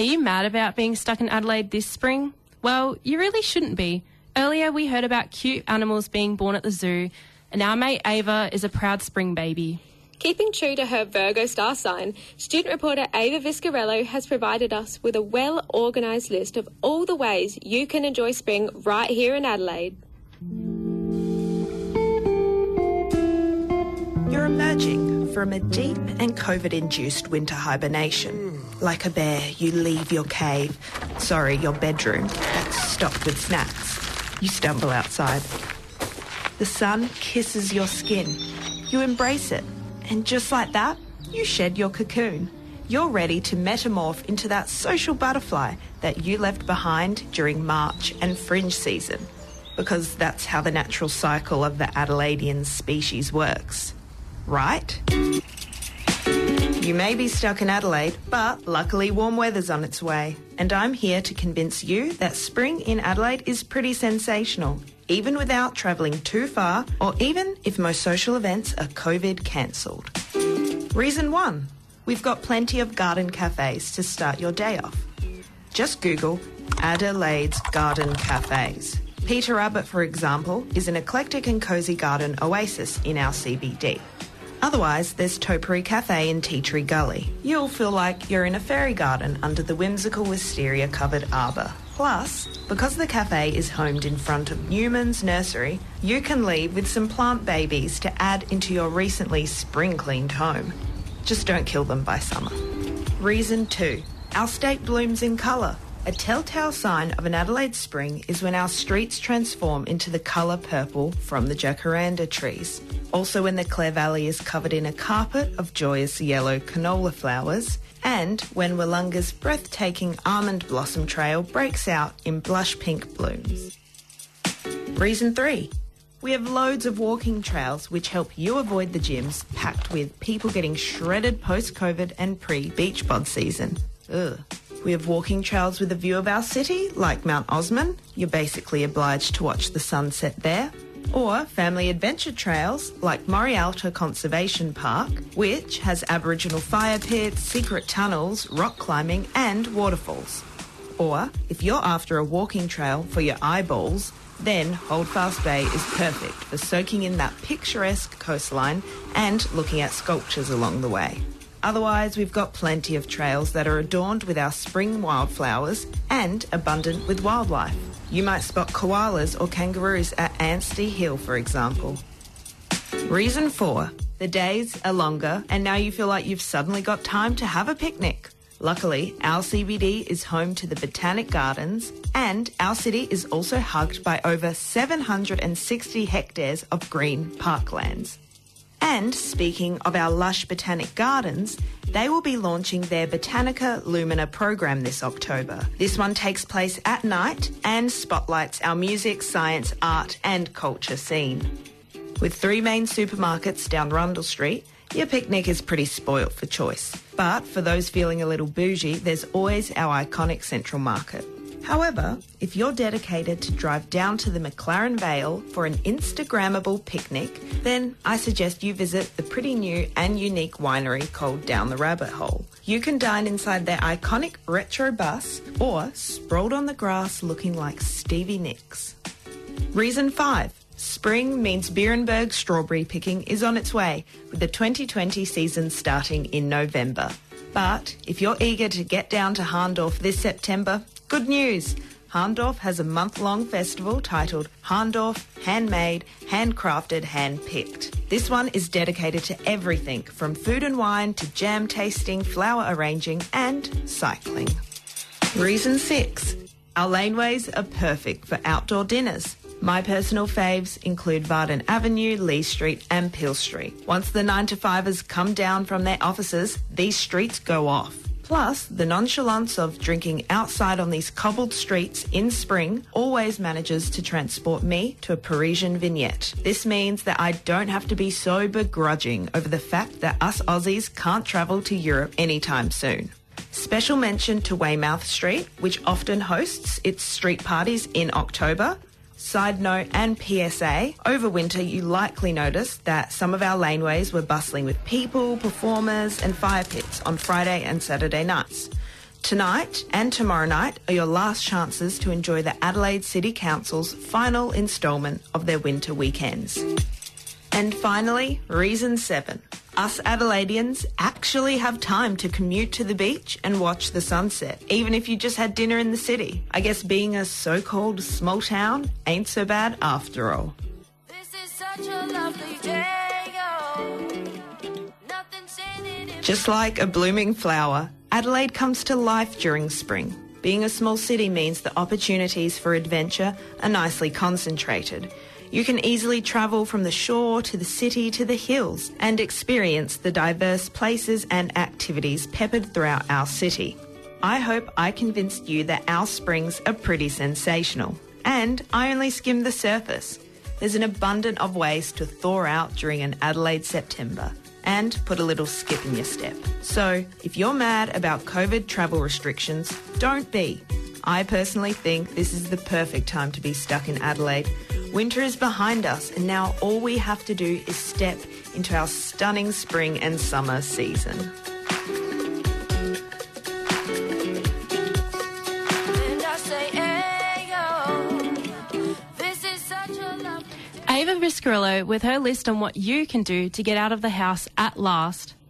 Are you mad about being stuck in Adelaide this spring? Well, you really shouldn't be. Earlier we heard about cute animals being born at the zoo, and our mate Ava is a proud spring baby. Keeping true to her Virgo star sign, student reporter Ava Viscarello has provided us with a well-organised list of all the ways you can enjoy spring right here in Adelaide. You're emerging from a deep and COVID-induced winter hibernation. Like a bear, you leave your cave, your bedroom, that's stocked with snacks. You stumble outside. The sun kisses your skin. You embrace it. And just like that, you shed your cocoon. You're ready to metamorph into that social butterfly that you left behind during March and fringe season. Because that's how the natural cycle of the Adelaidean species works. Right? You may be stuck in Adelaide, but luckily warm weather's on its way. And I'm here to convince you that spring in Adelaide is pretty sensational, even without travelling too far, or even if most social events are COVID cancelled. Reason 1, we've got plenty of garden cafes to start your day off. Just Google Adelaide's garden cafes. Peter Abbott, for example, is an eclectic and cosy garden oasis in our CBD. Otherwise, there's Topiary Cafe in Tea Tree Gully. You'll feel like you're in a fairy garden under the whimsical wisteria-covered arbour. Plus, because the cafe is homed in front of Newman's Nursery, you can leave with some plant babies to add into your recently spring-cleaned home. Just don't kill them by summer. Reason 2, our state blooms in colour. A telltale sign of an Adelaide spring is when our streets transform into the colour purple from the jacaranda trees. Also when the Clare Valley is covered in a carpet of joyous yellow canola flowers, and when Wollonga's breathtaking almond blossom trail breaks out in blush pink blooms. Reason 3. We have loads of walking trails which help you avoid the gyms packed with people getting shredded post-COVID and pre-beach bod season. Ugh. We have walking trails with a view of our city, like Mount Osman. You're basically obliged to watch the sunset there. Or family adventure trails, like Morialta Conservation Park, which has Aboriginal fire pits, secret tunnels, rock climbing and waterfalls. Or, if you're after a walking trail for your eyeballs, then Holdfast Bay is perfect for soaking in that picturesque coastline and looking at sculptures along the way. Otherwise, we've got plenty of trails that are adorned with our spring wildflowers and abundant with wildlife. You might spot koalas or kangaroos at Anstey Hill, for example. Reason 4. The days are longer and now you feel like you've suddenly got time to have a picnic. Luckily, our CBD is home to the Botanic Gardens and our city is also hugged by over 760 hectares of green parklands. And speaking of our lush Botanic Gardens, they will be launching their Botanica Lumina program this October. This one takes place at night and spotlights our music, science, art and culture scene. With 3 main supermarkets down Rundle Street, your picnic is pretty spoilt for choice. But for those feeling a little bougie, there's always our iconic Central Market. However, if you're dedicated to drive down to the McLaren Vale for an Instagrammable picnic, then I suggest you visit the pretty new and unique winery called Down the Rabbit Hole. You can dine inside their iconic retro bus or sprawled on the grass looking like Stevie Nicks. Reason 5. Spring means Beerenberg strawberry picking is on its way, with the 2020 season starting in November. But if you're eager to get down to Harndorf this September, good news! Harndorf has a month-long festival titled Harndorf Handmade, Handcrafted, Handpicked. This one is dedicated to everything from food and wine to jam tasting, flower arranging and cycling. Reason 6. Our laneways are perfect for outdoor dinners. My personal faves include Varden Avenue, Lee Street and Peel Street. Once the 9-to-5ers come down from their offices, these streets go off. Plus, the nonchalance of drinking outside on these cobbled streets in spring always manages to transport me to a Parisian vignette. This means that I don't have to be so begrudging over the fact that us Aussies can't travel to Europe anytime soon. Special mention to Weymouth Street, which often hosts its street parties in October. Side note and PSA, over winter you likely noticed that some of our laneways were bustling with people, performers and fire pits on Friday and Saturday nights. Tonight and tomorrow night are your last chances to enjoy the Adelaide City Council's final instalment of their winter weekends. And finally, reason 7. Us Adelaideans actually have time to commute to the beach and watch the sunset, even if you just had dinner in the city. I guess being a so-called small town ain't so bad after all. This is such a lovely day, oh. Nothing's in it. Just like a blooming flower, Adelaide comes to life during spring. Being a small city means the opportunities for adventure are nicely concentrated. You can easily travel from the shore to the city to the hills and experience the diverse places and activities peppered throughout our city. I hope I convinced you that our springs are pretty sensational. And I only skimmed the surface. There's an abundance of ways to thaw out during an Adelaide September and put a little skip in your step. So if you're mad about COVID travel restrictions, don't be. I personally think this is the perfect time to be stuck in Adelaide. Winter is behind us and now all we have to do is step into our stunning spring and summer season. And I say, ayo, this is such a lovely Ava Viscarillo with her list on what you can do to get out of the house at last.